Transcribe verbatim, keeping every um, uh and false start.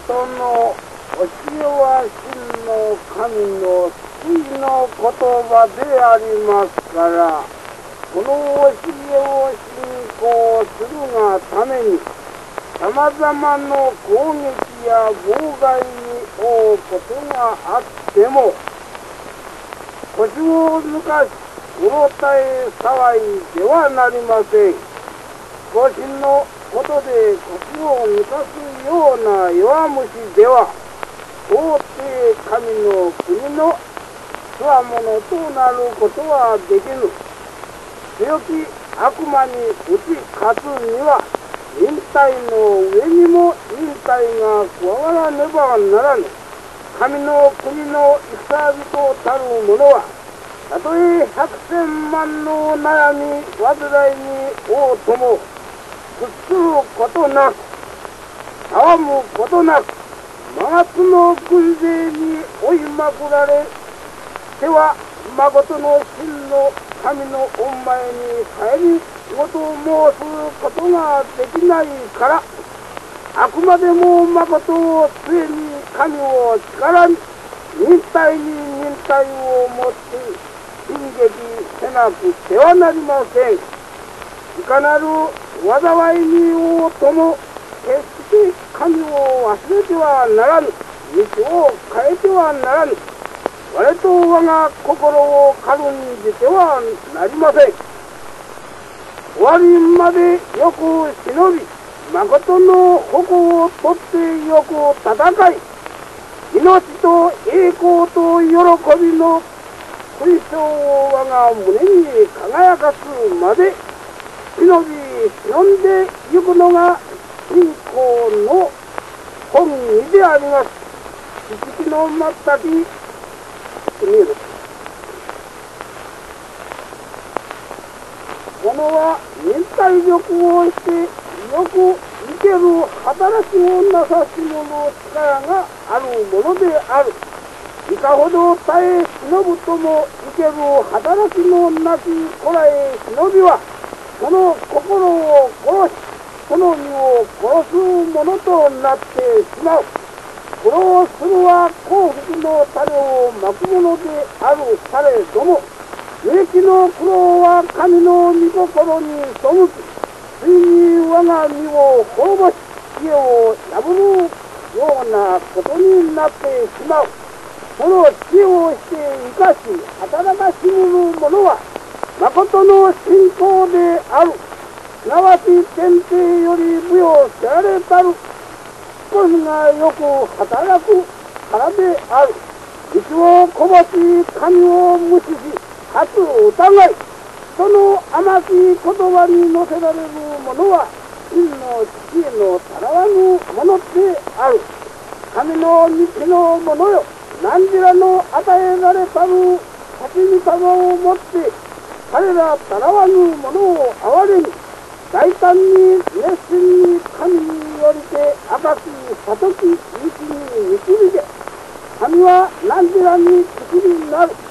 ことの教えは真の神の救いの言葉でありますから、この教えを信仰するがために、さまざまな攻撃や妨害に遭うことがあっても、腰を抜かし、うろたえ騒いではなりません。少しのことで腰を抜かすような弱虫では、到底神の国のつわものとなることはできぬ。強き悪魔に打ち勝つには、忍耐の上にも忍耐が加わらねばならぬ。神の国の戦人たる者は、たとえ百千万の悩み煩いに遭うとも、屈することなく、騒むことなく、真夏の軍勢に追いまくられては、誠の真の神の御前に帰りごと申すことができないから、あくまでも誠を杖に神を力に、忍耐に忍耐をもって進撃せなくてはなりません。いかなる災いに遭うとも、決して神を忘れてはならぬ。道を変えてはならぬ。我と我が心を軽んじてはなりません。終わりまでよく忍び、誠の矛を取ってよく戦い、命と栄光と喜びの勲章を我が胸に輝かすまで、忍び忍んでゆくのが信仰の本義であります。知識の全き見える。者は忍耐力をしてよく生ける働きをなさし者の力があるものである。いかほど耐え忍ぶとも生ける働きのなきこらえ忍びは、その心を殺し、その身を殺すものとなってしまう。苦労するは幸福の種をまくものであるされども、無益の苦労は神の御心に背き、ついに我が身を滅ぼし、知恵を破るようなことになってしまう。その知恵をして生かし、働かしむる者は、誠の信仰である。すなわち天帝より舞をせられたる。少しがよく働くからである。道をこぼし、神を無視し、かつ疑い、その甘き言葉に乗せられる者は、真の知恵のたらわぬものである。神の道の者よ、何時らの与えられたる立ち御様をもって、彼らたらわぬ者を憐れみ、大胆に熱心に神によりて赤き悟き道に導け。神は何時らに口になる。